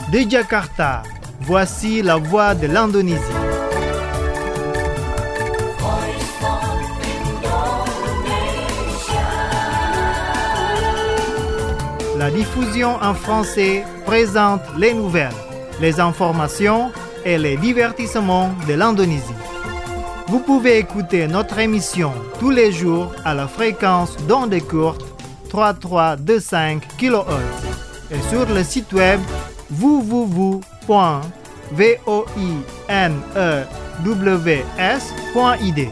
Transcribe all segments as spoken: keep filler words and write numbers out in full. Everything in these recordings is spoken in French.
De Jakarta, voici la voix de l'Indonésie. La diffusion en français présente les nouvelles, les informations et les divertissements de l'Indonésie. Vous pouvez écouter notre émission tous les jours à la fréquence d'onde courte trois mille trois cent vingt-cinq kilohertz et sur le site web w w w point voinews point i d.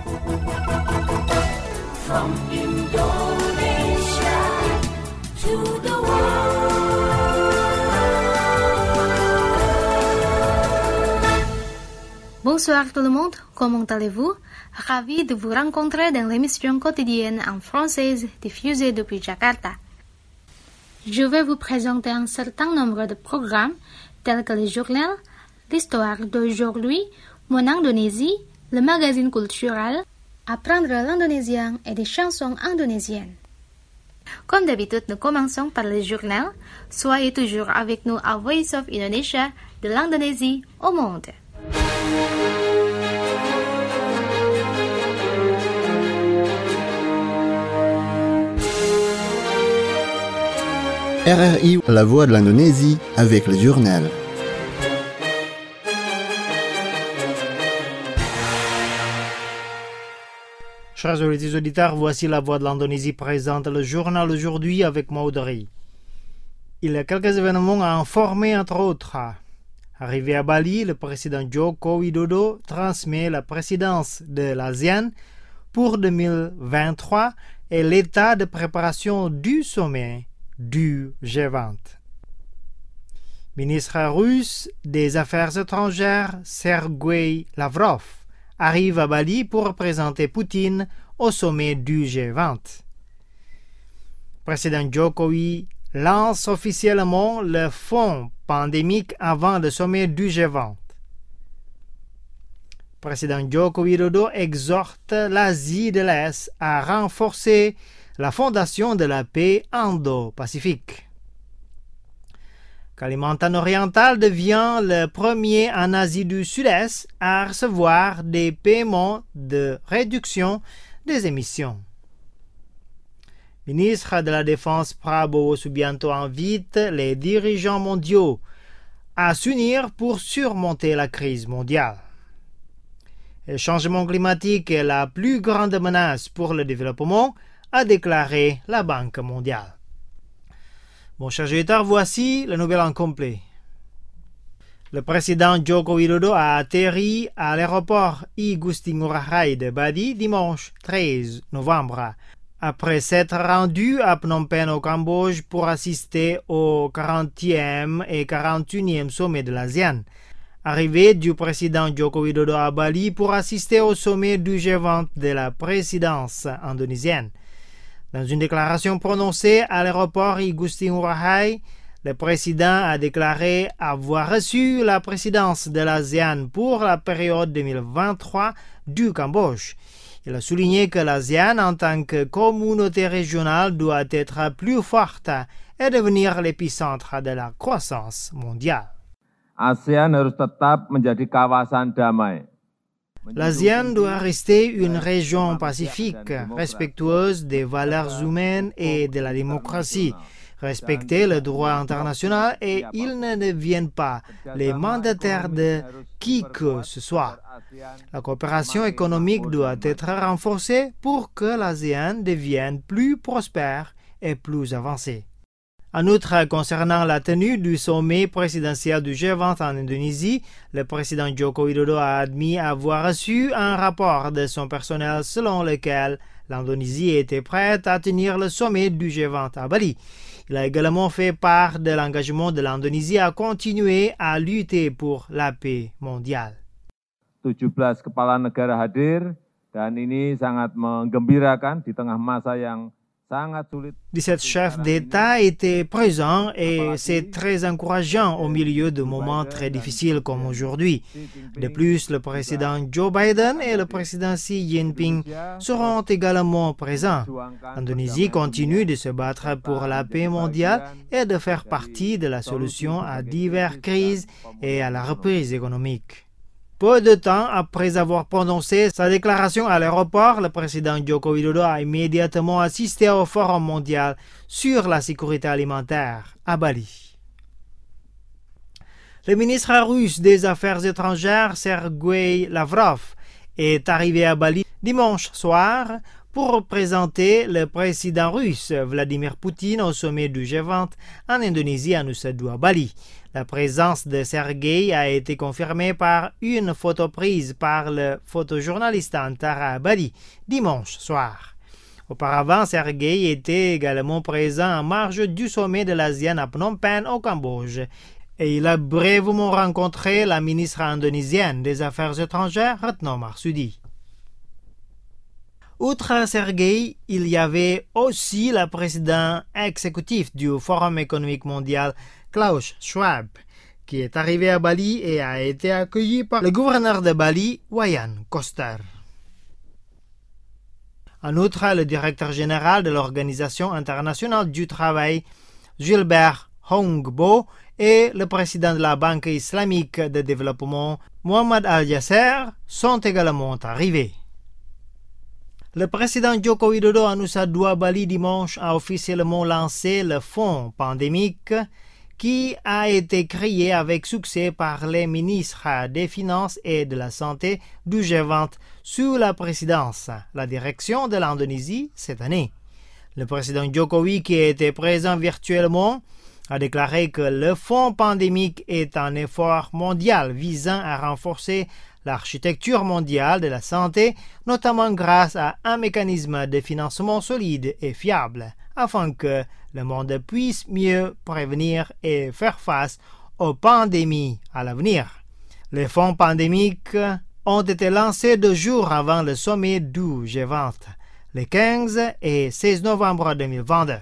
From Indonesia to the Bonsoir tout le monde, comment allez-vous? Ravi de vous rencontrer dans l'émission quotidienne en française diffusée depuis Jakarta. Je vais vous présenter un certain nombre de programmes tels que le journal, l'histoire d'aujourd'hui, Mon Indonésie, le magazine culturel, apprendre l'indonésien et des chansons indonésiennes. Comme d'habitude, nous commençons par le journal. Soyez toujours avec nous à Voice of Indonesia, de l'Indonésie au monde. R R I, la voix de l'Indonésie, avec le journal. Chers auditeurs, voici la voix de l'Indonésie présente le journal aujourd'hui avec Maudry. Il y a quelques événements à informer entre autres. Arrivé à Bali, le président Joko Widodo transmet la présidence de l'ASEAN pour deux mille vingt-trois et l'état de préparation du sommet du G vingt. Ministre russe des Affaires étrangères Sergei Lavrov arrive à Bali pour représenter Poutine au sommet du G vingt. Président Jokowi lance officiellement le fonds pandémique avant le sommet du G vingt. Président Joko Widodo exhorte l'Asie de l'Est à renforcer la fondation de la paix indo-pacifique. Kalimantan oriental devient le premier en Asie du Sud-Est à recevoir des paiements de réduction des émissions. Ministre de la Défense Prabowo Subianto invite les dirigeants mondiaux à s'unir pour surmonter la crise mondiale. Le changement climatique est la plus grande menace pour le développement, a déclaré la Banque mondiale. Bon, chers auditeurs, voici la nouvelle en complet. Le président Joko Widodo a atterri à l'aéroport Igusti Ngurah Rai de Bali dimanche treize novembre, après s'être rendu à Phnom Penh au Cambodge pour assister au quarantième et quarante-et-unième sommet de l'ASEAN. Arrivée du président Joko Widodo à Bali pour assister au sommet du G vingt de la présidence indonésienne. Dans une déclaration prononcée à l'aéroport Igusti Ngurah Rai, le président a déclaré avoir reçu la présidence de l'ASEAN pour la période deux mille vingt-trois du Cambodge. Il a souligné que l'ASEAN en tant que communauté régionale doit être plus forte et devenir l'épicentre de la croissance mondiale. ASEAN harus tetap menjadi kawasan damai. L'ASEAN doit rester une région pacifique, respectueuse des valeurs humaines et de la démocratie, respecter le droit international et ils ne deviennent pas les mandataires de qui que ce soit. La coopération économique doit être renforcée pour que l'ASEAN devienne plus prospère et plus avancée. En outre, concernant la tenue du sommet présidentiel du G vingt en Indonésie, le président Joko Widodo a admis avoir reçu un rapport de son personnel selon lequel l'Indonésie était prête à tenir le sommet du G vingt à Bali. Il a également fait part de l'engagement de l'Indonésie à continuer à lutter pour la paix mondiale. tujuh belas kepala negara hadir dan ini sangat menggembirakan di tengah masa yang sangat sulit. dix-sept chefs d'État étaient présents et c'est très encourageant au milieu de moments très difficiles comme aujourd'hui. De plus, le président Joe Biden et le président Xi Jinping seront également présents. L'Indonésie continue de se battre pour la paix mondiale et de faire partie de la solution à diverses crises et à la reprise économique. Peu de temps après avoir prononcé sa déclaration à l'aéroport, le président Joko Widodo a immédiatement assisté au Forum mondial sur la sécurité alimentaire à Bali. Le ministre russe des Affaires étrangères, Sergei Lavrov, est arrivé à Bali dimanche soir pour représenter le président russe Vladimir Poutine au sommet du G vingt en Indonésie à Nusa Dua, Bali. La présence de Sergei a été confirmée par une photo prise par le photojournaliste Antara à Bali dimanche soir. Auparavant, Sergei était également présent en marge du sommet de l'ASEAN à Phnom Penh au Cambodge et il a brièvement rencontré la ministre indonésienne des Affaires étrangères, Retno Marsudi. Outre Sergei, il y avait aussi le président exécutif du Forum économique mondial, Klaus Schwab, qui est arrivé à Bali et a été accueilli par le gouverneur de Bali, Wayan Koster. En outre, le directeur général de l'Organisation internationale du travail, Gilbert Hongbo, et le président de la Banque islamique de développement, Mohamed Al-Yasser, sont également arrivés. Le président Joko Widodo à Nusa Dua, Bali dimanche a officiellement lancé le fonds pandémique qui a été créé avec succès par les ministres des Finances et de la Santé du G vingt sous la présidence, la direction de l'Indonésie cette année. Le président Jokowi, qui était présent virtuellement, a déclaré que le fonds pandémique est un effort mondial visant à renforcer l'architecture mondiale de la santé, notamment grâce à un mécanisme de financement solide et fiable, afin que le monde puisse mieux prévenir et faire face aux pandémies à l'avenir. Les fonds pandémiques ont été lancés deux jours avant le sommet du G vingt, les quinze et seize novembre deux mille vingt-deux.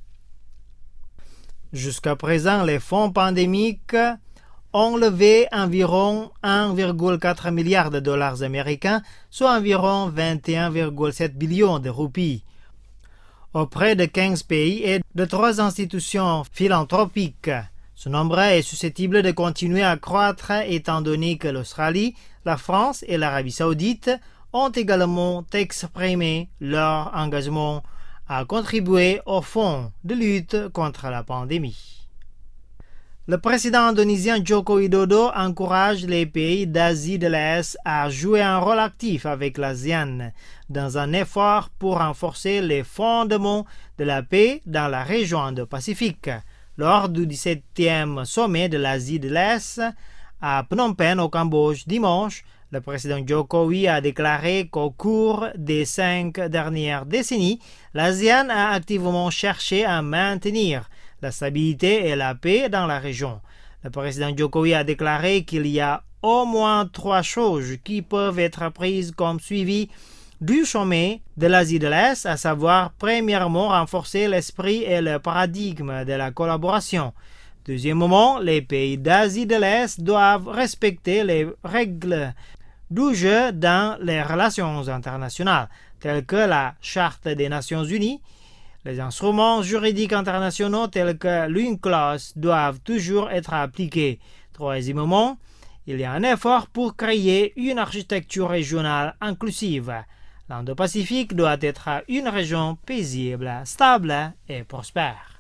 Jusqu'à présent, les fonds pandémiques ont levé environ un virgule quatre milliard de dollars américains, soit environ vingt et un virgule sept billions de roupies, auprès de quinze pays et de trois institutions philanthropiques. Ce nombre est susceptible de continuer à croître étant donné que l'Australie, la France et l'Arabie saoudite ont également exprimé leur engagement à contribuer au fonds de lutte contre la pandémie. Le président indonésien Joko Widodo encourage les pays d'Asie de l'Est à jouer un rôle actif avec l'ASEAN dans un effort pour renforcer les fondements de la paix dans la région Indo-Pacifique. Lors du dix-septième sommet de l'Asie de l'Est à Phnom Penh au Cambodge dimanche, le président Jokowi a déclaré qu'au cours des cinq dernières décennies, l'ASEAN a activement cherché à maintenir la stabilité et la paix dans la région. Le président Jokowi a déclaré qu'il y a au moins trois choses qui peuvent être prises comme suivi du sommet de l'Asie de l'Est, à savoir, premièrement, renforcer l'esprit et le paradigme de la collaboration. Deuxièmement, les pays d'Asie de l'Est doivent respecter les règles du jeu dans les relations internationales, telles que la Charte des Nations Unies. Les instruments juridiques internationaux tels que l'UNCLOS doivent toujours être appliqués. Troisièmement, il y a un effort pour créer une architecture régionale inclusive. L'Indo-Pacifique doit être une région paisible, stable et prospère.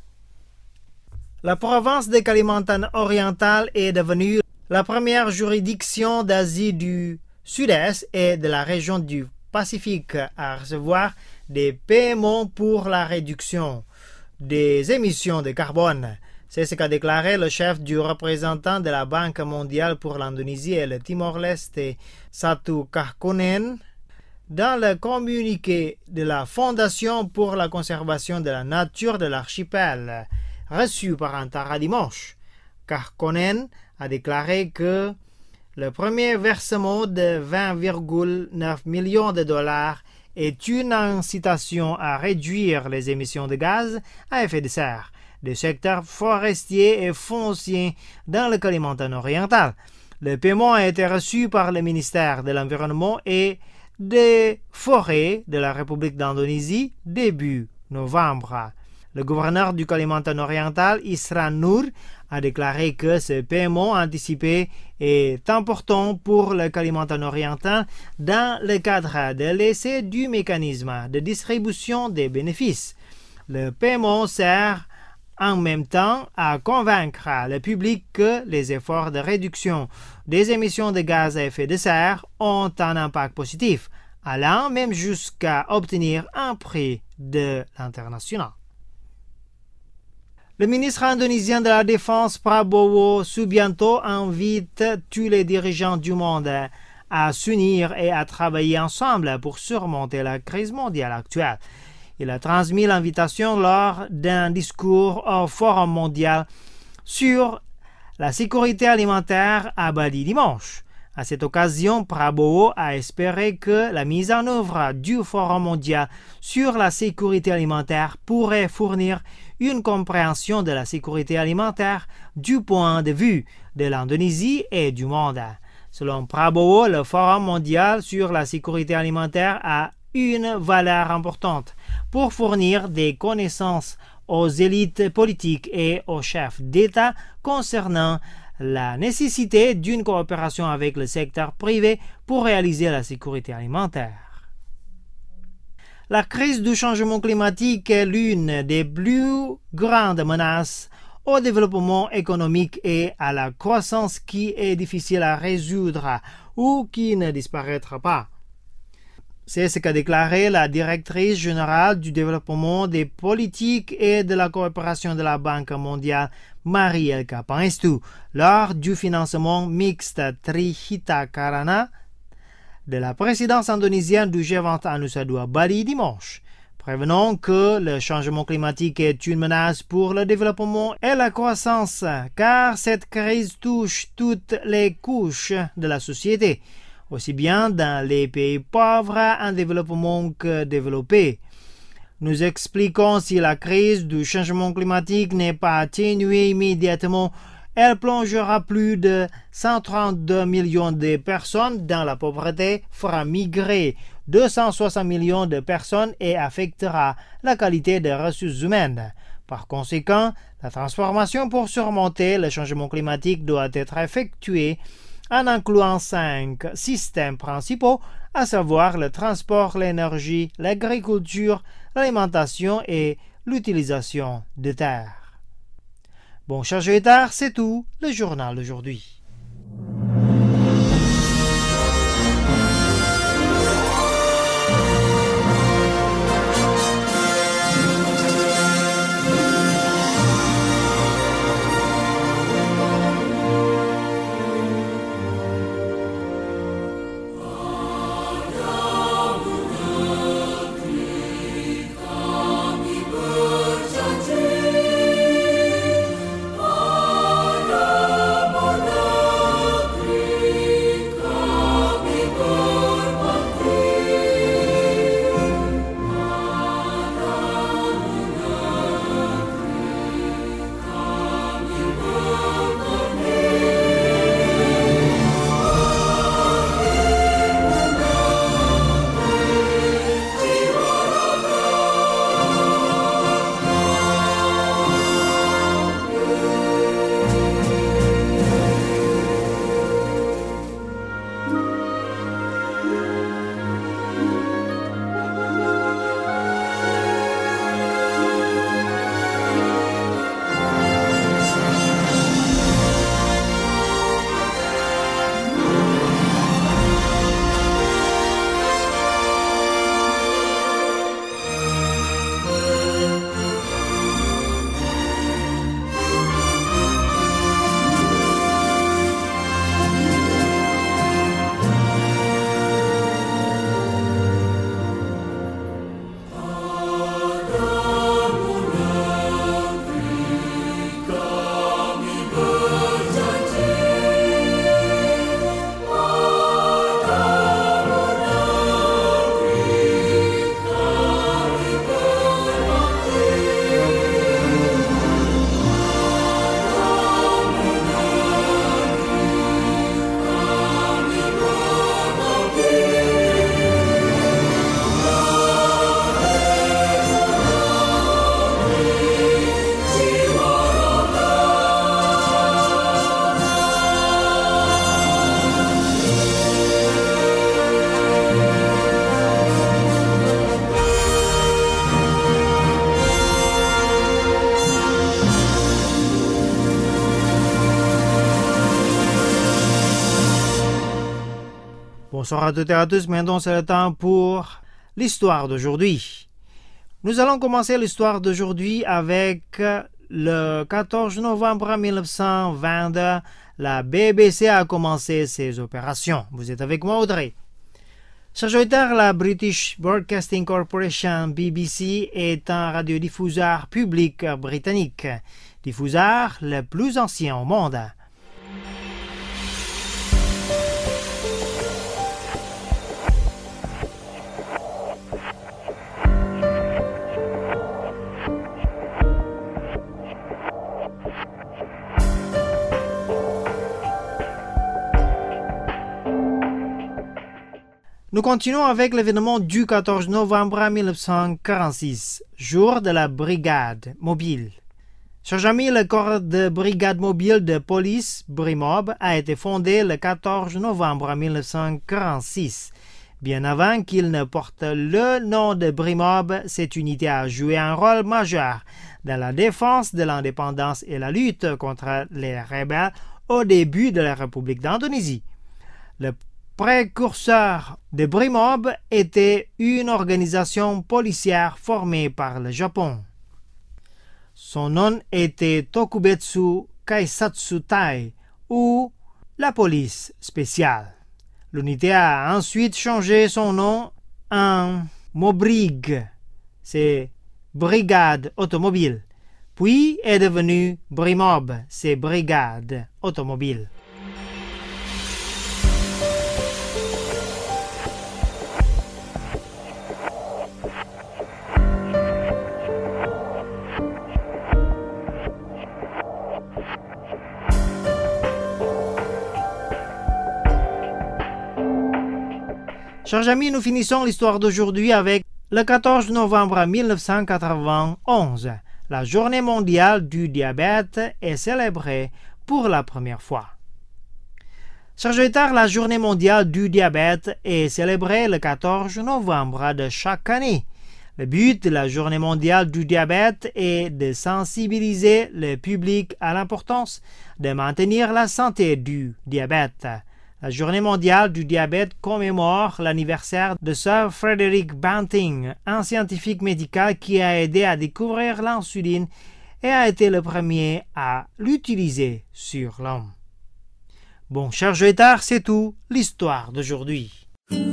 La province de Kalimantan orientale est devenue la première juridiction d'Asie du Sud-Est et de la région du Pacifique à recevoir des paiements pour la réduction des émissions de carbone. C'est ce qu'a déclaré le chef du représentant de la Banque mondiale pour l'Indonésie et le Timor-Leste, Satu Kahkonen, dans le communiqué de la Fondation pour la conservation de la nature de l'archipel, reçu par Antara dimanche. Kahkonen a déclaré que le premier versement de vingt virgule neuf millions de dollars est une incitation à réduire les émissions de gaz à effet de serre des secteurs forestiers et fonciers dans le Kalimantan oriental. Le paiement a été reçu par le ministère de l'Environnement et des Forêts de la République d'Indonésie début novembre. Le gouverneur du Kalimantan oriental, Isran Nur, a déclaré que ce paiement anticipé est important pour le Kalimantan oriental dans le cadre de l'essai du mécanisme de distribution des bénéfices. Le paiement sert en même temps à convaincre le public que les efforts de réduction des émissions de gaz à effet de serre ont un impact positif, allant même jusqu'à obtenir un prix de l'international. Le ministre indonésien de la Défense Prabowo Subianto invite tous les dirigeants du monde à s'unir et à travailler ensemble pour surmonter la crise mondiale actuelle. Il a transmis l'invitation lors d'un discours au Forum mondial sur la sécurité alimentaire à Bali dimanche. À cette occasion, Prabowo a espéré que la mise en œuvre du Forum mondial sur la sécurité alimentaire pourrait fournir une compréhension de la sécurité alimentaire du point de vue de l'Indonésie et du monde. Selon Prabowo, le Forum mondial sur la sécurité alimentaire a une valeur importante pour fournir des connaissances aux élites politiques et aux chefs d'État concernant la nécessité d'une coopération avec le secteur privé pour réaliser la sécurité alimentaire. La crise du changement climatique est l'une des plus grandes menaces au développement économique et à la croissance qui est difficile à résoudre ou qui ne disparaîtra pas. C'est ce qu'a déclaré la directrice générale du développement des politiques et de la coopération de la Banque mondiale, Marielka Pangestu, lors du financement mixte Trihita Karana de la présidence indonésienne du G vingt à Nusa Dua Bali dimanche, prévenant que le changement climatique est une menace pour le développement et la croissance, car cette crise touche toutes les couches de la société, aussi bien dans les pays pauvres en développement que développés. Nous expliquons si la crise du changement climatique n'est pas atténuée immédiatement, elle plongera plus de cent trente-deux millions de personnes dans la pauvreté, fera migrer deux cent soixante millions de personnes et affectera la qualité des ressources humaines. Par conséquent, la transformation pour surmonter le changement climatique doit être effectuée en incluant cinq systèmes principaux, à savoir le transport, l'énergie, l'agriculture, l'alimentation et l'utilisation de terres. Bon, chers auditeurs, c'est tout, le journal d'aujourd'hui. Berjanji pada Bonsoir à toutes et à tous, maintenant c'est le temps pour l'histoire d'aujourd'hui. Nous allons commencer l'histoire d'aujourd'hui avec le quatorze novembre mille neuf cent vingt-deux. La B B C a commencé ses opérations. Vous êtes avec moi, Audrey. Chers auditeurs, la British Broadcasting Corporation B B C est un radiodiffuseur public britannique, diffuseur le plus ancien au monde. Nous continuons avec l'événement du quatorze novembre mille neuf cent quarante-six, jour de la brigade mobile. Chers amis, le corps de brigade mobile de police Brimob a été fondé le quatorze novembre mille neuf cent quarante-six. Bien avant qu'il ne porte le nom de Brimob, cette unité a joué un rôle majeur dans la défense de l'indépendance et la lutte contre les rebelles au début de la République d'Indonésie. Le précurseur de Brimob était une organisation policière formée par le Japon. Son nom était Tokubetsu Kaisatsu Tai ou la police spéciale. L'unité a ensuite changé son nom en Mobrig, c'est brigade automobile, puis est devenu Brimob, c'est brigade automobile. Chers amis, nous finissons l'histoire d'aujourd'hui avec le quatorze novembre mille neuf cent quatre-vingt-onze. La journée mondiale du diabète est célébrée pour la première fois. Chers auditeurs, la journée mondiale du diabète est célébrée le quatorze novembre de chaque année. Le but de la journée mondiale du diabète est de sensibiliser le public à l'importance de maintenir la santé du diabète. La journée mondiale du diabète commémore l'anniversaire de Sir Frederick Banting, un scientifique médical qui a aidé à découvrir l'insuline et a été le premier à l'utiliser sur l'homme. Bon, chers auditeurs, c'est tout l'histoire d'aujourd'hui.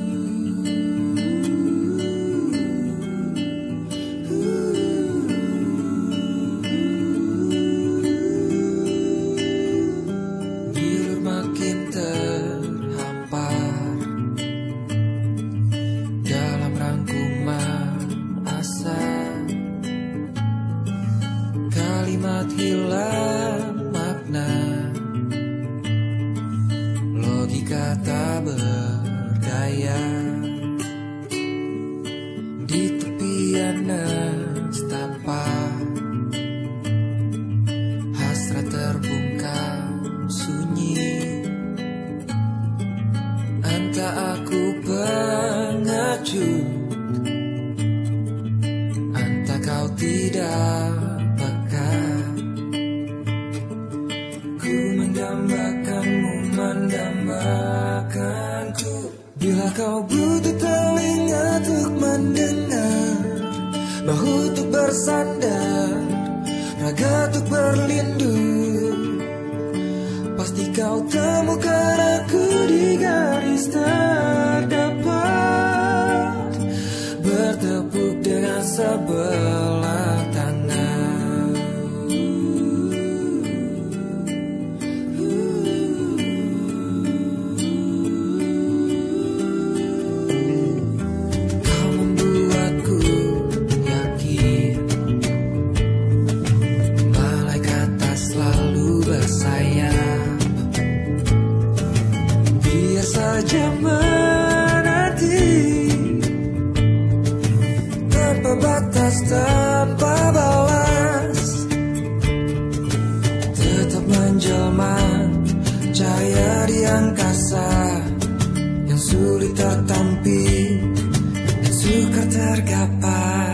Hilang makna, logika tak berdaya. Di tepian nestapa, hasrat terbungkam sunyi. Entah aku pengecut, entah kau tidak. Mendambakanmu, mendambakanku. Bila kau butuh telinga untuk mendengar, bahu untuk bersandar, raga untuk berlindung, pasti kau temukan aku di garis terdepan, bertepuk dengan sebelah tangan. Tanpa balas, tetap menjelma, cahaya di angkasa yang sulit tertampi dan sukar tergapai.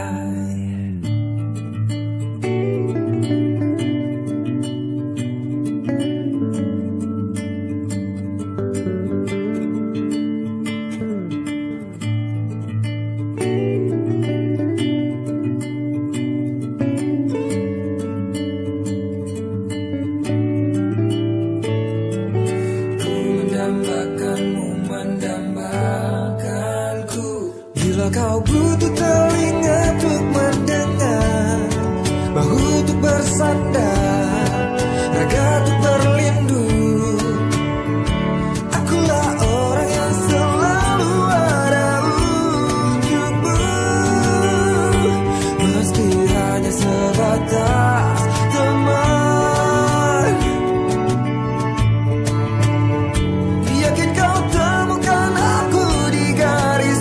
Bila kau butuh telinga untuk mendengar, bahu untuk bersandar, raga untuk berlindung, akulah orang yang selalu ada untukmu. Meski hanya sebatas teman, yakin kau temukan aku di garis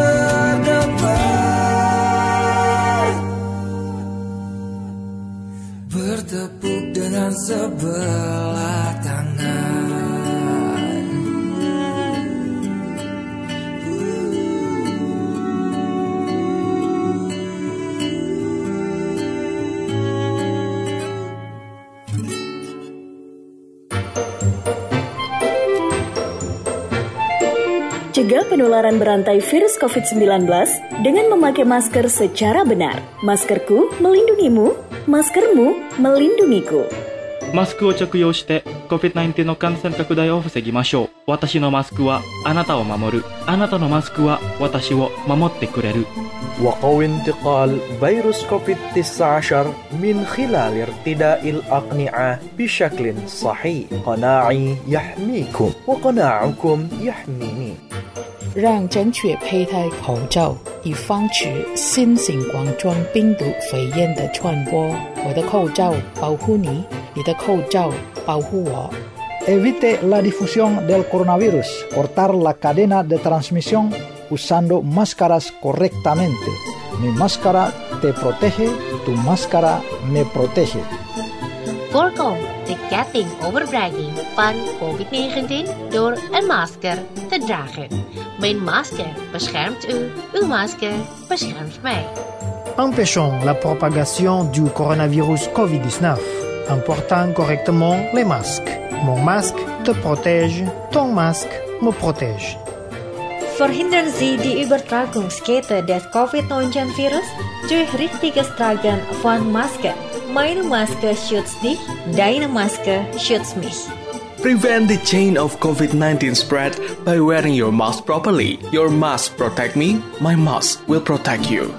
terdepan, bertepuk dengan sebelah tangan. Cegah penularan berantai virus covid sembilan belas dengan memakai masker secara benar. Maskerku melindungimu, maskermu melindungiku. マスクを着用して コビッドナインティーン の感染拡大を防ぎましょう。私のマスクはあなたを守る。あなたのマスクは私を守ってくれる。 وقو انتقال فيروس كوفيد تسعة عشر من خلال ارتداء الأقنعة بشكل صحيح. قناعي يحميكم وقناعكم يحميني. 让正确佩戴口罩，以防止新型冠状病毒肺炎的传播。我的口罩保护你，你的口罩保护我。 Evite la difusión del coronavirus. Cortar la cadena de transmisión usando máscaras correctamente. Mi máscara te protege, tu máscara me protege. Voorkom de ketting overbrenging van covid negentien door een masker te dragen. Mijn masker beschermt u, uw masker beschermt mij. Empêchons la propagation du coronavirus covid dix-neuf en portant correctement les masques. Mon masque te protège, ton masque me protège. Verhindern Sie die Übertragungskette des covid neunzehn virus durch richtiges Tragen von Maske. Meine Maske schützt dich, deine Maske schützt mich. Prevent the chain of covid nineteen spread by wearing your mask properly. Your mask protect me, my mask will protect you.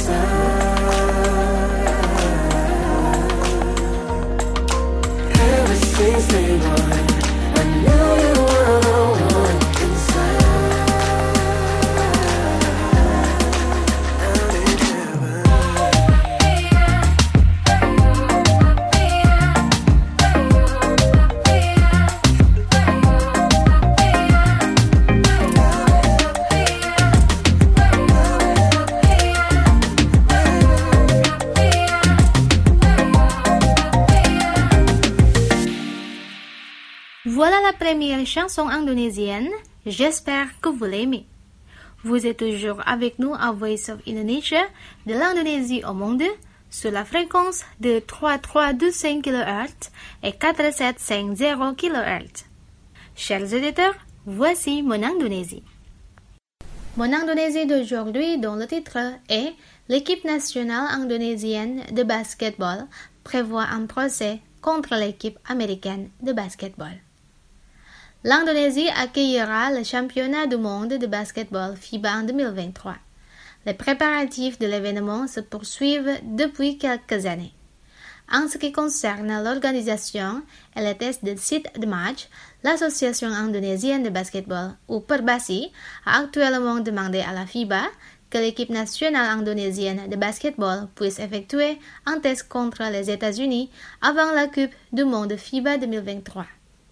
Ever since day one, I knew you were the one inside. Down in heaven. Voilà la première chanson indonésienne. J'espère que vous l'aimez. Vous êtes toujours avec nous à Voice of Indonesia de l'Indonésie au monde sur la fréquence de trois trois deux cinq kilohertz et quatre sept cinq zéro kilohertz. Chers auditeurs, voici mon Indonésie. Mon Indonésie d'aujourd'hui, dont le titre est l'équipe nationale indonésienne de basketball prévoit un procès contre l'équipe américaine de basketball. L'Indonésie accueillera le championnat du monde de basketball FIBA en deux mille vingt-trois. Les préparatifs de l'événement se poursuivent depuis quelques années. En ce qui concerne l'organisation et les tests de sites de match, l'Association indonésienne de basketball, ou Perbasi, a actuellement demandé à la FIBA que l'équipe nationale indonésienne de basketball puisse effectuer un test contre les États-Unis avant la Coupe du monde FIBA deux mille vingt-trois.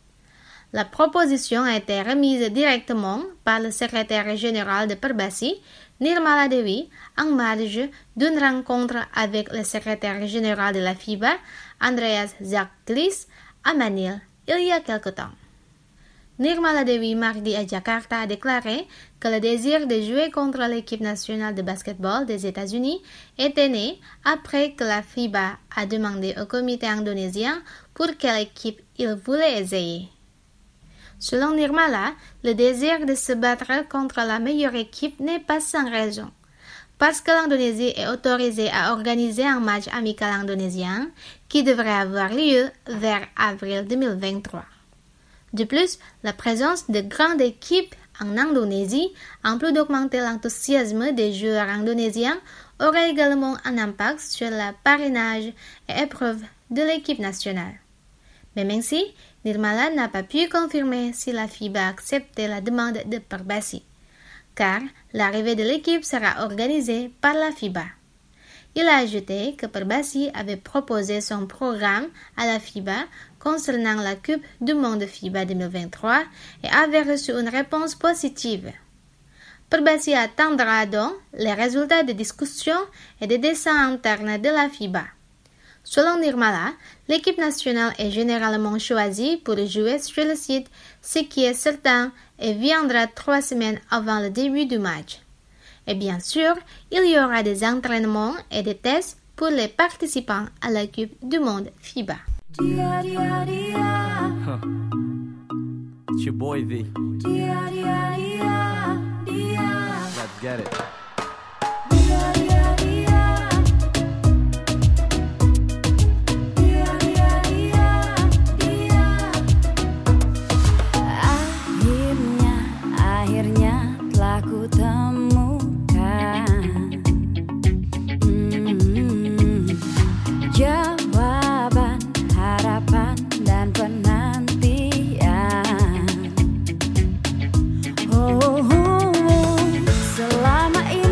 La proposition a été remise directement par le secrétaire général de Perbasi, Nirmala Dewi, en marge d'une rencontre avec le secrétaire général de la FIBA, Andreas Zaglis, à Manille, il y a quelque temps. Nirmala Dewi, mardi à Jakarta, a déclaré que le désir de jouer contre l'équipe nationale de basketball des États-Unis était né après que la FIBA a demandé au comité indonésien pour quelle équipe il voulait essayer. Selon Nirmala, le désir de se battre contre la meilleure équipe n'est pas sans raison. Parce que l'Indonésie est autorisée à organiser un match amical indonésien qui devrait avoir lieu vers avril deux mille vingt-trois. De plus, la présence de grandes équipes en Indonésie, en plus d'augmenter l'enthousiasme des joueurs indonésiens, aurait également un impact sur le parrainage et épreuve de l'équipe nationale. Même ainsi, Nirmala n'a pas pu confirmer si la FIBA a accepté la demande de Perbasi, car l'arrivée de l'équipe sera organisée par la FIBA. Il a ajouté que Perbasi avait proposé son programme à la FIBA concernant la Coupe du monde FIBA deux mille vingt-trois et avait reçu une réponse positive. Perbasi attendra donc les résultats des discussions et des dessins internes de la FIBA. Selon Nirmala, l'équipe nationale est généralement choisie pour jouer sur le site, ce qui est certain et viendra trois semaines avant le début du match. Et bien sûr, il y aura des entraînements et des tests pour les participants à la Coupe du monde FIBA. Dia, dia, dia. Huh. It's your boy V. Dia, dia, dia, dia. Let's get it. Dia, dia, dia. Dia, dia, dia, dia. Akhirnya, akhirnya telah ku temukan hmm, jawaban, harapan dan penantian. Oh, oh, oh. Selama ini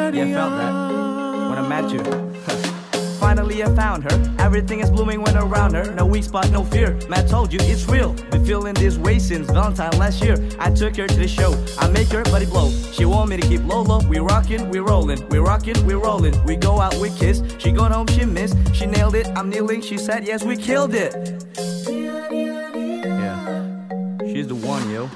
Yeah, felt that when I met you. Finally I found her. Everything is blooming when around her. No weak spot, no fear. Matt told you it's real. Been feeling this way since Valentine last year. I took her to the show. I make her body blow. She want me to keep low low. We rockin', we rollin'. We rockin', we rollin'. We go out, we kiss. She got home, she missed. She nailed it. I'm kneeling. She said yes, we killed it. Yeah, she's the one, yo.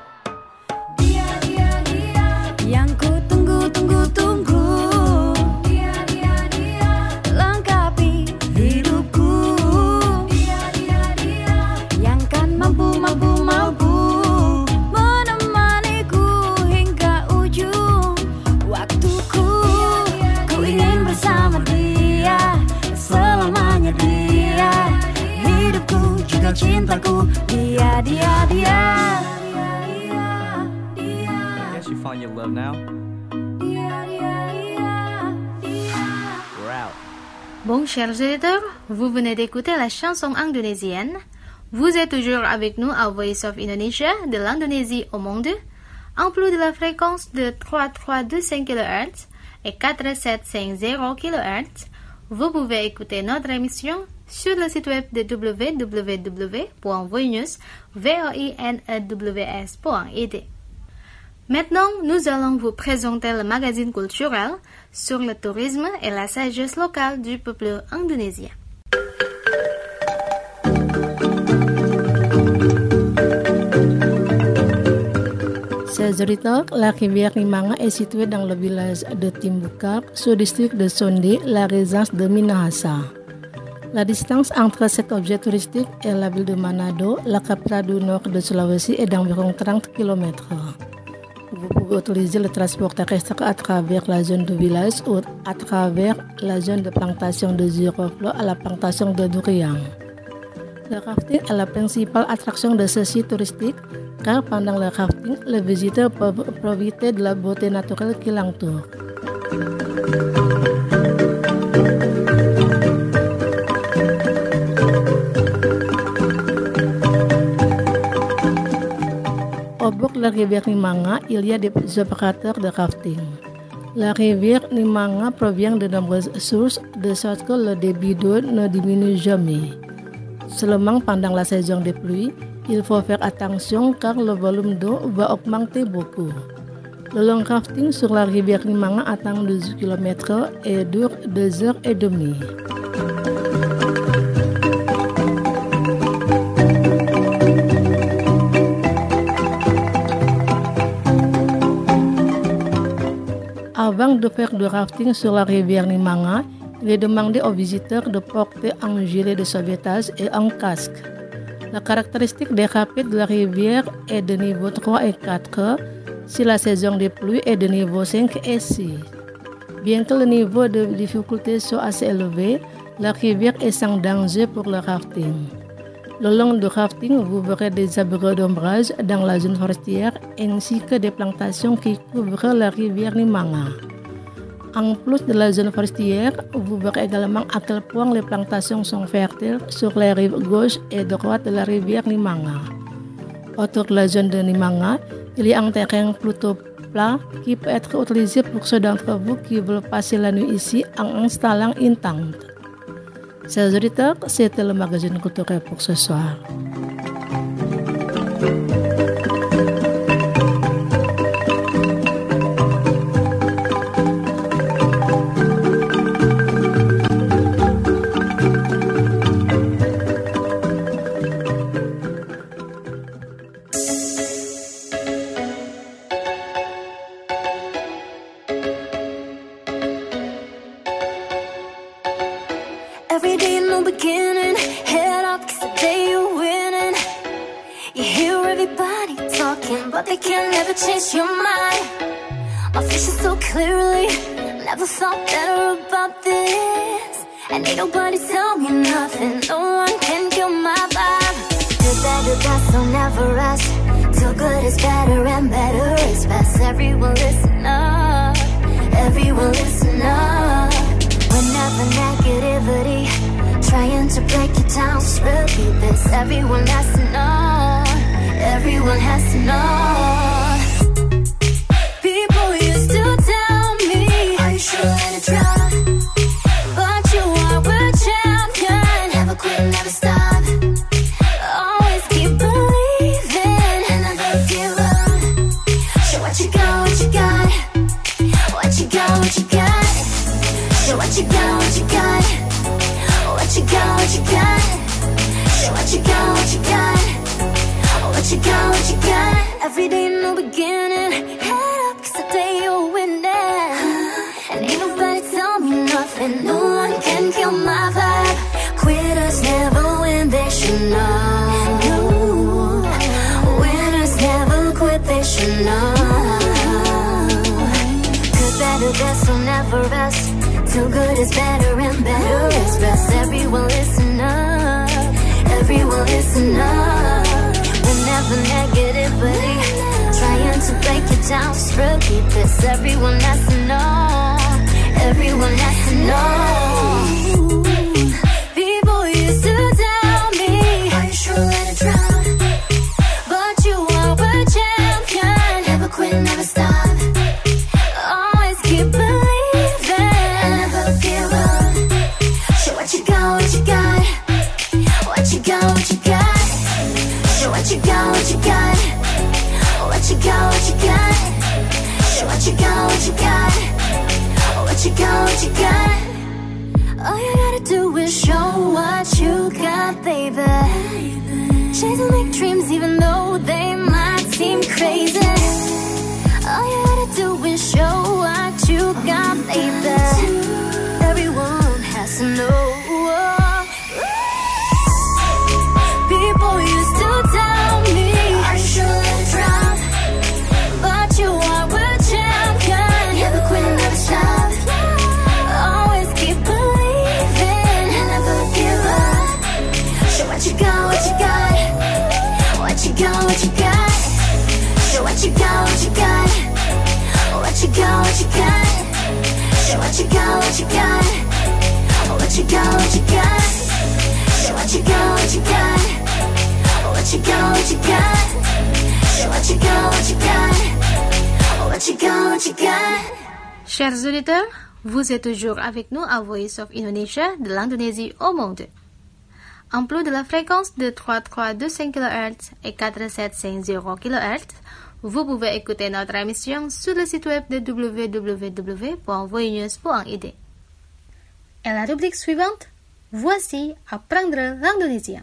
Yang ku tunggu, tunggu, tunggu. Dia, dia, dia. Lengkapi hidupku. Dia, dia, dia. Yang kan mampu, mampu, mampu menemaniku hingga ujung waktuku. Ku ingin bersama dia, selamanya dia. Hidupku juga cintaku. Dia, dia, dia. You find your love now? We're out. Bon, chers auditeurs, vous venez d'écouter la chanson indonésienne. Vous êtes toujours avec nous à Voice of Indonesia, de l'Indonésie au monde, en plus de la fréquence de trois mille trois cent vingt-cinq kilohertz et quatre mille sept cent cinquante kilohertz. Vous pouvez écouter notre émission sur le site web de w w w point voinews point i d. Maintenant, nous allons vous présenter le magazine culturel sur le tourisme et la sagesse locale du peuple indonésien. Chers auditeurs, la rivière Limanga est située dans le village de Timbukar, sous-district de Sonde, la résidence de Minahasa. La distance entre cet objet touristique et la ville de Manado, la capitale du nord de Sulawesi, est d'environ trente kilomètres. Vous pouvez utiliser le transport terrestre à travers la zone de village ou à travers la zone de plantation de girofle à la plantation de durian. Le rafting est la principale attraction de ce site touristique car pendant le rafting, les visiteurs peuvent profiter de la beauté naturelle qui l'entoure. Au bord de la rivière Limanga, il y a des opérateurs de rafting. La rivière Limanga provient de nombreuses sources, de sorte que le débit d'eau ne diminue jamais. Seulement pendant la saison des pluies, il faut faire attention car le volume d'eau va augmenter beaucoup. Le long rafting sur la rivière Limanga atteint douze kilomètres et dure deux heures et demie. Avant de faire du rafting sur la rivière Limanga, il est demandé aux visiteurs de porter un gilet de sauvetage et un casque. La caractéristique des rapides de la rivière est de niveau trois et quatre, si la saison des pluies est de niveau cinq et six. Bien que le niveau de difficulté soit assez élevé, la rivière est sans danger pour le rafting. Le long du rafting, vous verrez des abris d'ombrage dans la zone forestière ainsi que des plantations qui couvrent la rivière Limanga. En plus de la zone forestière, vous verrez également à quel point les plantations sont fertiles sur les rives gauche et droite de la rivière Limanga. Autour de la zone de Limanga, il y a un terrain plutôt plat qui peut être utilisé pour ceux d'entre vous qui veulent passer la nuit ici en installant une tente. Chers auditeurs, c'était le magazine culturel pour ce soir. Every day a new beginning. Head up, cause today you're winning. You hear everybody talking, but they can never change your mind. My vision so clearly, never felt better about this. And ain't nobody tell me nothing, no one can kill my vibe. Good, bad, good, bad, so never rush. Too good is better and better is best. Everyone listen up, everyone listen up. Whenever negativity trying to break you down, just repeat this. Everyone has to know, everyone has to know. People used to tell me I Every day a new beginning. Head up, cause today you're winning. And ain't nobody tell me nothing. No one can kill my vibe. Quitters never win, they should know. No. Winners never quit, they should know. Good, better, best will never rest. Too good is better and better is best. Everyone listen up. Everyone listen up. Whenever negativity trying to break it down, just repeat this. Everyone has to know. Everyone has to know. People used to tell me, are you sure let it drown? But you are a champion. Never quit, never stop. Always keep believing. Never give up. Show what you got, what you got. What you got, what you got. Show what you got, what you got. What you got, what you got. Show what you got, what you got. What you got, what you got. All you gotta do is show what you got, baby. Chase and make dreams even though they might seem crazy. All you gotta do is show what you got, baby. Everyone has to know. People used to tell me, are you sure let it drop? But you are a champion. Never quit, never stop. Always keep believing and never give up. Show what you got, what you got. What you got, what you got. Show what you got, what you got. What you got, what you got. Show what you got, what you got. What you got, what you got. Show what you got, what you got. What you got, what you got. Show what you got, what you got. What you got, what you got. Chers auditeurs, vous êtes toujours avec nous à Voice of Indonesia de l'Indonésie au monde. En plus de la fréquence de trois trois deux cinq kilohertz et quatre sept cinq zéro kilohertz, vous pouvez écouter notre émission sur le site web de w w w point voinews point i d. Et la rubrique suivante, voici Apprendre l'indonésien.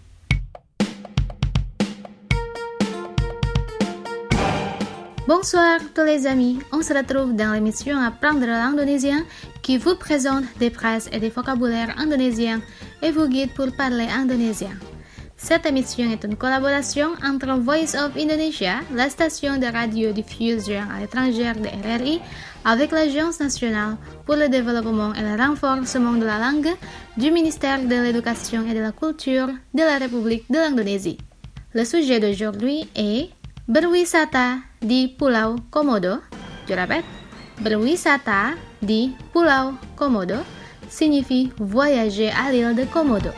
Bonsoir tous les amis, on se retrouve dans l'émission Apprendre l'indonésien qui vous présente des phrases et des vocabulaires indonésiens et vous guide pour parler indonésien. Cette émission est une collaboration entre Voice of Indonesia, la station de radiodiffusion à l'étranger de R R I, avec l'Agence nationale pour le développement et le renforcement de la langue du ministère de l'Éducation et de la Culture de la République de l'Indonésie. Le sujet d'aujourd'hui est berwisata di Pulau Komodo. Je répète, berwisata di Pulau Komodo signifie voyager à l'île de Komodo.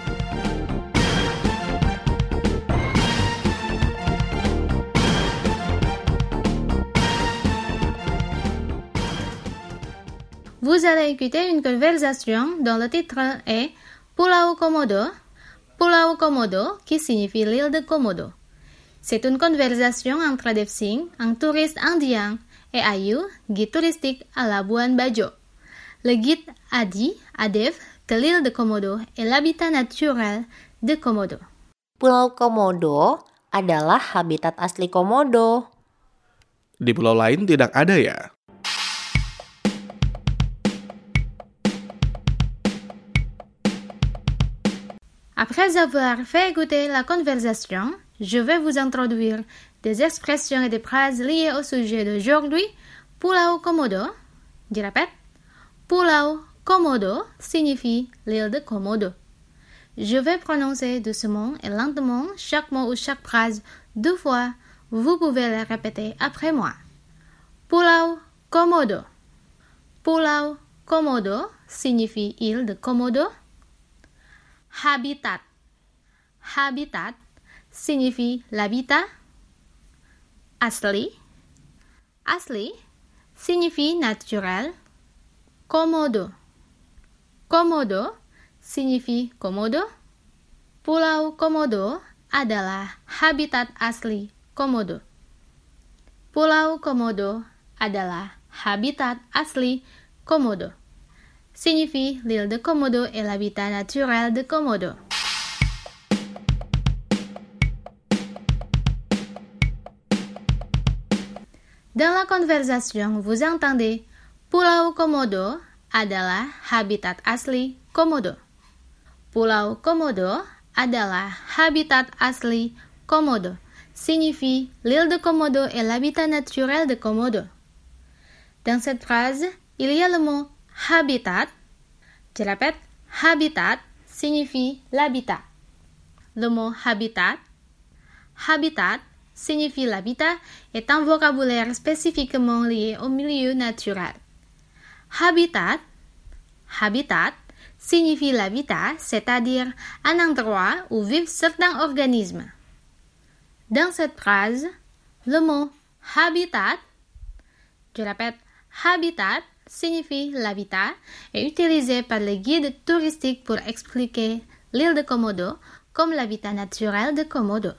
Vous allez écouter une conversation dont le titre est Pulau Komodo, Pulau Komodo qui signifie l'île de Komodo. C'est une conversation entre Dev Singh, un touriste indien, et Ayu, guide touristique à Labuan Bajo. Le guide a dit à Dev que l'île de Komodo est l'habitat naturel de Komodo. Pulau Komodo adalah habitat asli Komodo. Di pulau lain tidak ada ya? Après avoir fait écouter la conversation, je vais vous introduire des expressions et des phrases liées au sujet d'aujourd'hui, Pulau Komodo. Je répète, Pulau Komodo signifie l'île de Komodo. Je vais prononcer doucement et lentement chaque mot ou chaque phrase deux fois. Vous pouvez les répéter après moi. Pulau Komodo. Pulau Komodo signifie île de Komodo. Habitat. Habitat signifie l'habitat. Asli. Asli signifie naturel. Komodo. Komodo signifie Komodo. Pulau Komodo adalah habitat asli Komodo. Pulau Komodo adalah habitat asli Komodo. Signifie l'île de Komodo est l'habitat naturel de Komodo. Dans la conversation, vous entendez Pulau Komodo adalah habitat asli komodo. Pulau Komodo adalah habitat asli Komodo. Signifie l'île de Komodo est l'habitat naturel de Komodo. Dans cette phrase, il y a le mot habitat. Je répète, habitat signifie l'habitat. Le mot habitat, habitat signifie l'habitat est un vocabulaire spécifiquement lié au milieu naturel. Habitat, habitat signifie l'habitat, c'est-à-dire un endroit où vivent certains organismes. Dans cette phrase, le mot habitat, je répète, habitat signifie l'habitat est utilisé par les guides touristiques pour expliquer l'île de Komodo comme l'habitat naturel de Komodo.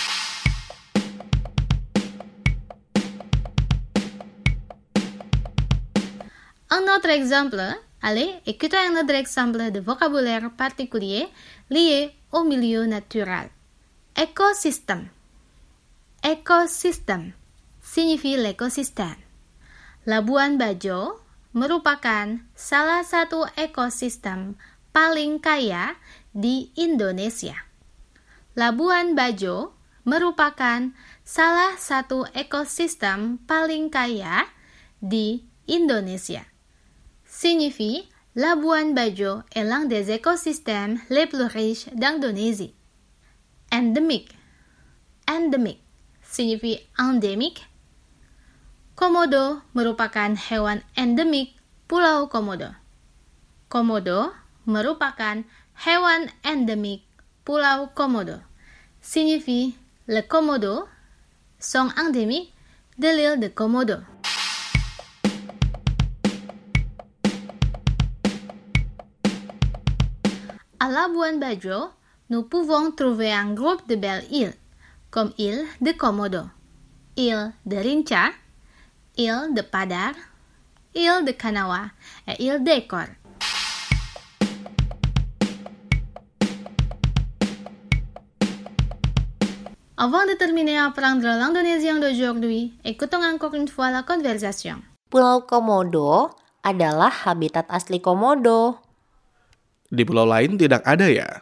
Un autre exemple, allez, écoutez un autre exemple de vocabulaire particulier lié au milieu naturel. Écosystème. Écosystème signifie l'écosystème. Labuan Bajo merupakan salah satu ekosistem paling kaya di Indonesia. Labuan Bajo merupakan salah satu ekosistem paling kaya di Indonesia. Signifie Labuan Bajo est l'un des écosystèmes les plus riches d'Indonésie. Endémique. Endémique signifie endémique. Komodo merupakan hewan endemik Pulau Komodo. Komodo merupakan hewan endemik Pulau Komodo. Signifie les Komodo sont endémiques de l'île de Komodo. À Labuan Bajo, nous pouvons trouver un groupe de belles îles, comme île de Komodo, île de Rinca, île de Padar, île de Kanawa et île d'Ekor. Avant de terminer à apprendre l'indonésien d'aujourd'hui, écoutons encore une fois la conversation. Pulau Komodo adalah habitat asli Komodo. Di pulau lain tidak ada ya?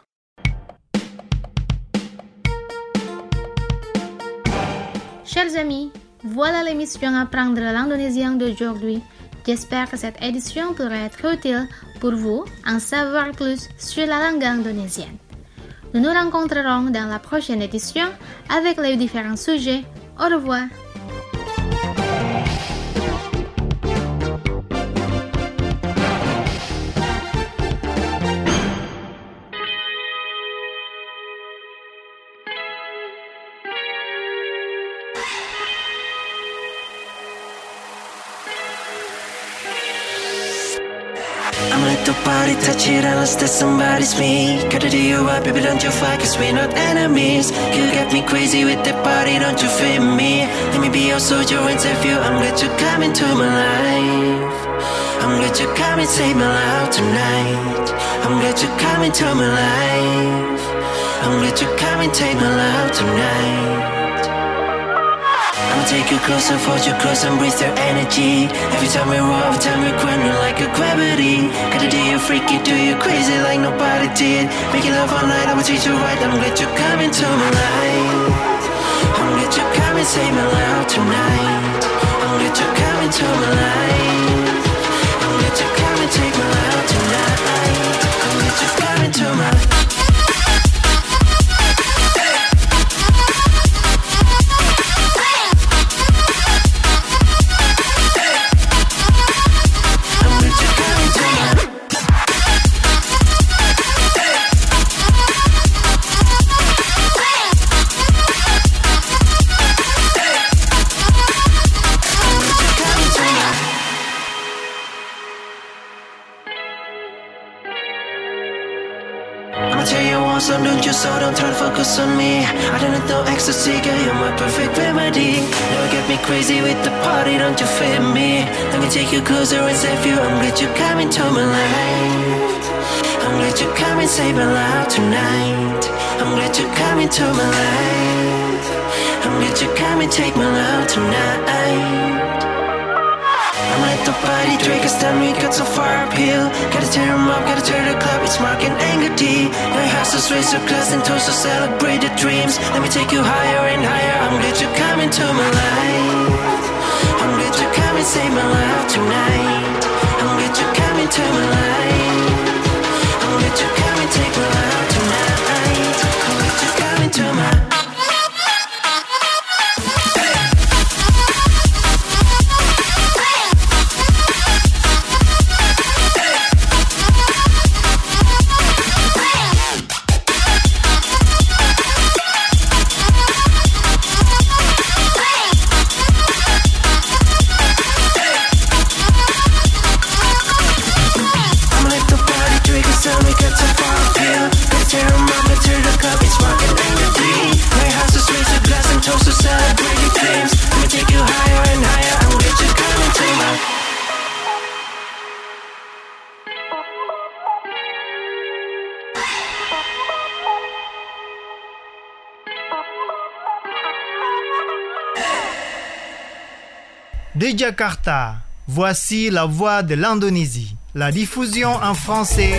Chers amis, voilà l'émission Apprendre l'indonésien d'aujourd'hui. J'espère que cette édition pourra être utile pour vous en savoir plus sur la langue indonésienne. Nous nous rencontrerons dans la prochaine édition avec les différents sujets. Au revoir. Body touch it unless that somebody's me. Gotta do you right, baby, don't you fight, cause we're not enemies. You got me crazy with that body, don't you feel me? Let me be your soldier and save you. I'm glad you come into my life. I'm glad you come and save my life tonight. I'm glad you come into my life. I'm glad you come and take my life tonight. I'ma take you closer, fold you close and breathe your energy. Every time we roll, every time we grind like a gravity. Gotta do you freaky, do you crazy like nobody did. Making love all night, I'ma treat you right. I'm glad you come into my life. I'm glad you come and save my life tonight. I'm glad you come into my life. I'm glad you come and take my life tonight. I'm glad you come into my life. So don't you so don't try to focus on me. I don't know ecstasy, girl, you're my perfect remedy. Never get me crazy with the party, don't you feel me? Let me take you closer and save you. I'm glad you come into my life. I'm glad you come and save my life tonight. I'm glad you come into my life. I'm let you come and take my love tonight. I'm let the body drink us down, we got so far uphill. Gotta tear 'em up, gotta tear the club, it's marking anger deep. My house is raised so glass and toast to celebrate the dreams. Let me take you higher and higher, I'm glad you come into my life. I'm glad you come and save my life tonight. I'm glad you come into my life. I'm glad you come and take my life tonight. I'm glad you come into my life. De Jakarta, voici la voix de l'Indonésie. La diffusion en français.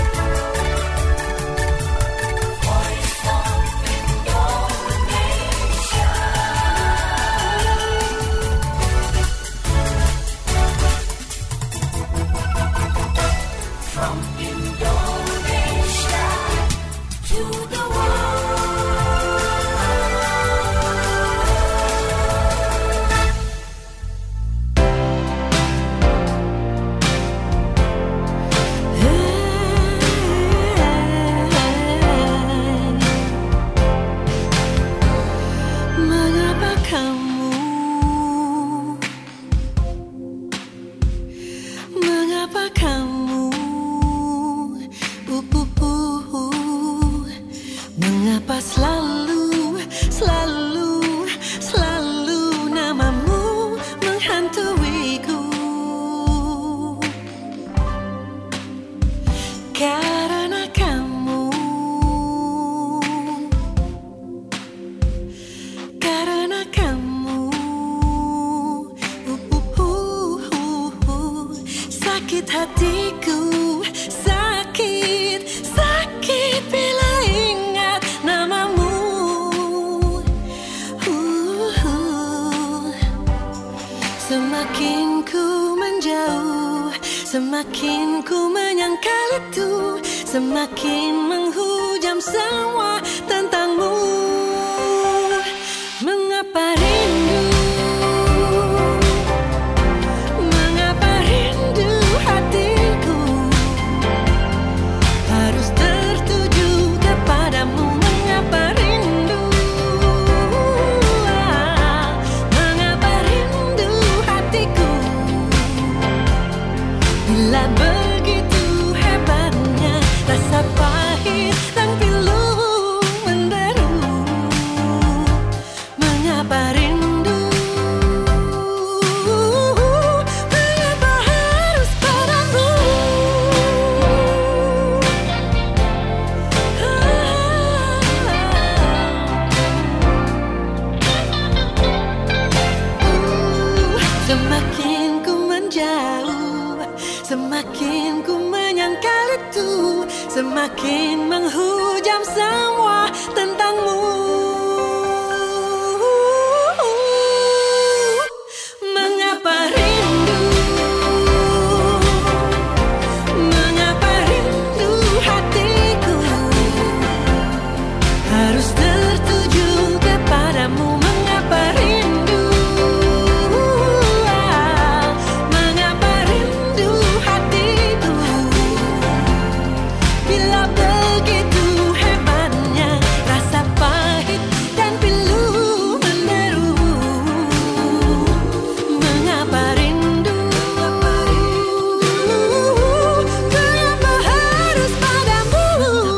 Semakin ku menyangkal itu, semakin menghujam semua tentangmu. Mengapa rindu? Mengapa rindu hatiku harus tertuju kepadamu? Mengapa rindu? Mengapa rindu hatiku? Bila begitu hebatnya rasa pahit dan pilu menderu. Mengapa rindu? Mengapa harus padamu? Semakin ku menjauh, semakin ku menyangkal itu, semakin menghujam semua tentangmu. Mengapa rindu? Mengapa rindu hatiku harus tertuju kepadamu? Mengapa rindu? Mengapa rindu hatiku? Bila begitu hebatnya rasa pahit dan pilu menderu. Mengapa rindu? Mengapa harus padamu?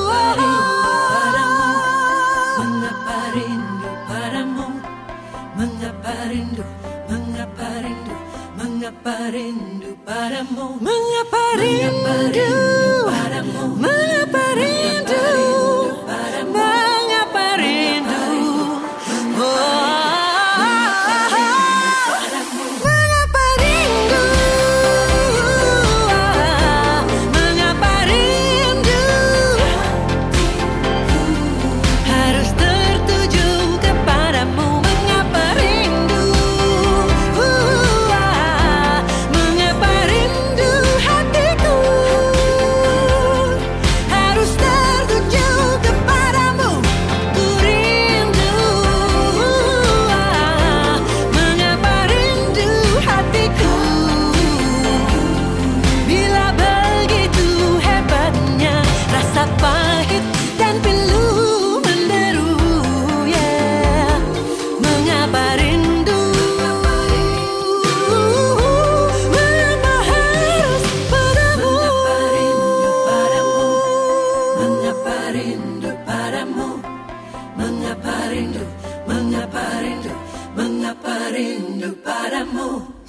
Mengapa rindu padamu? Mengapa rindu? Mengapa rindu? Mengapa rindu padamu? Mengapa rindu padamu? Mengapa rindu? Mengapa rindu? Oh.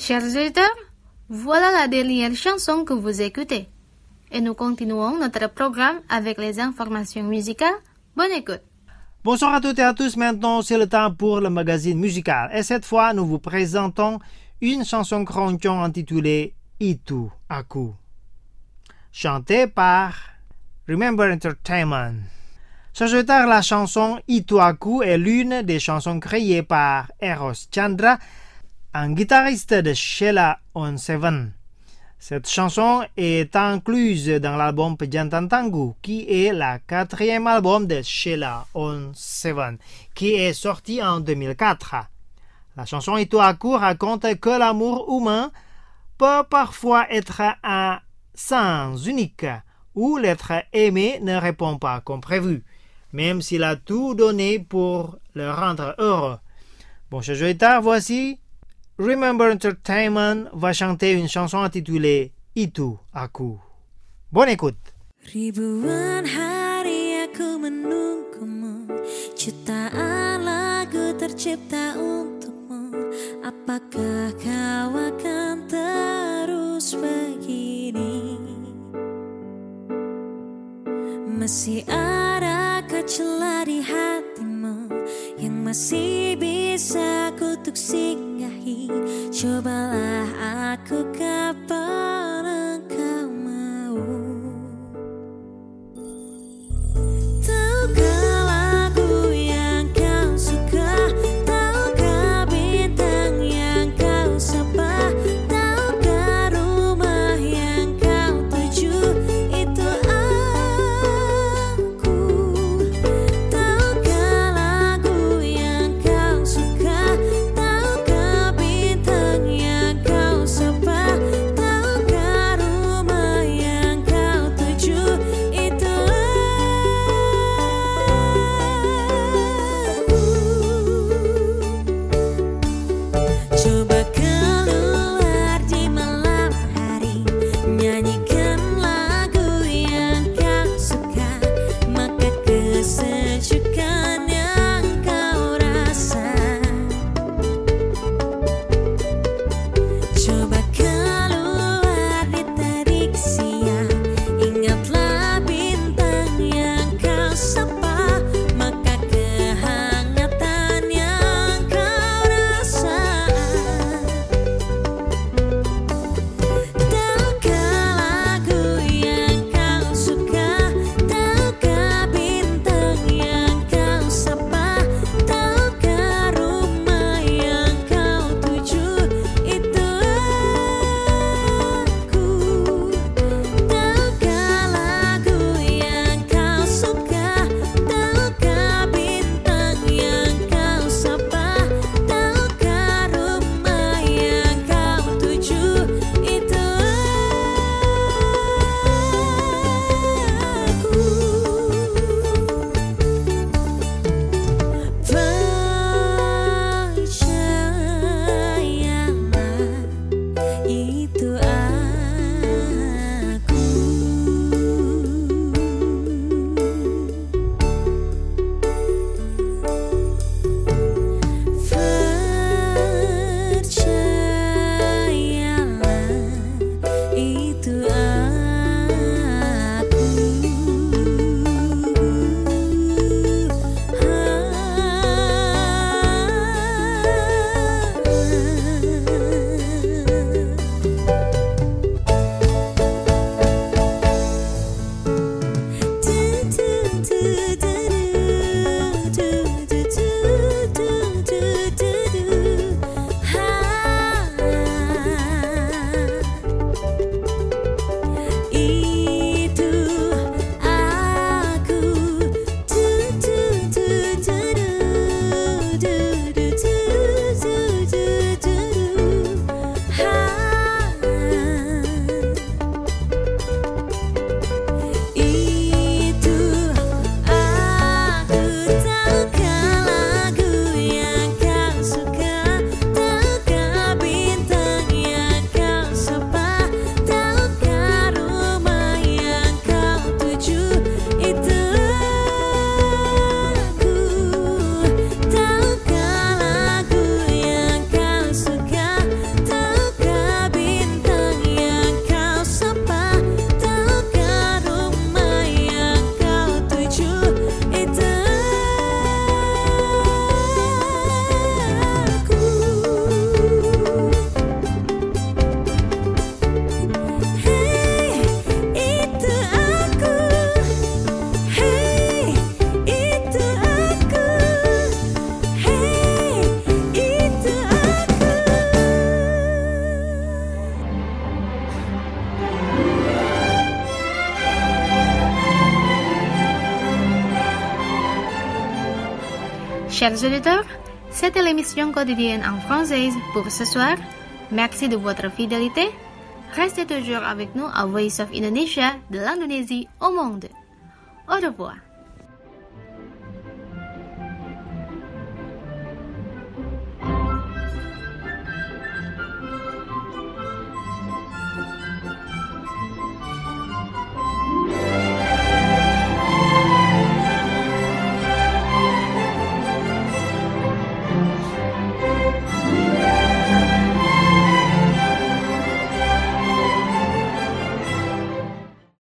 Chers auditeurs, voilà la dernière chanson que vous écoutez. Et nous continuons notre programme avec les informations musicales. Bonne écoute. Bonsoir à toutes et à tous, maintenant c'est le temps pour le magazine musical. Et cette fois, nous vous présentons une chanson keroncong intitulée Itu Aku, chantée par Remember Entertainment. Chers auditeurs, la chanson Itu Aku est l'une des chansons créées par Eros Chandra, un guitariste de Sheila on Seven. Cette chanson est incluse dans l'album Pejantan Tangguh, qui est le quatrième album de Sheila on Seven, qui est sorti en deux mille quatre. La chanson Itu Aku raconte que l'amour humain peut parfois être un sens unique, où l'être aimé ne répond pas comme prévu, même s'il a tout donné pour le rendre heureux. Bon, chers auditeurs, voici Remember Entertainment va chanter une chanson intitulée Itu Aku. Bonne écoute. Ribuan hari aku menunggumu, jutaan lagu tercipta untukmu. Apakah kau akan terus begini? Masih adakah celah di hatimu yang masih bisa kutuk singgahi? Cobalah aku kapan engkau mau. Tahukah lagu yang kau suka? Tahukah bintang yang kau sapa? Tahukah rumah yang kau tuju? Itu aku. Tahukah lagu yang kau suka? Tahukah bintang yang kau sapa? Tahukah Chers auditeurs, c'était l'émission quotidienne en française pour ce soir. Merci de votre fidélité. Restez toujours avec nous à Voice of Indonesia de l'Indonésie au monde. Au revoir.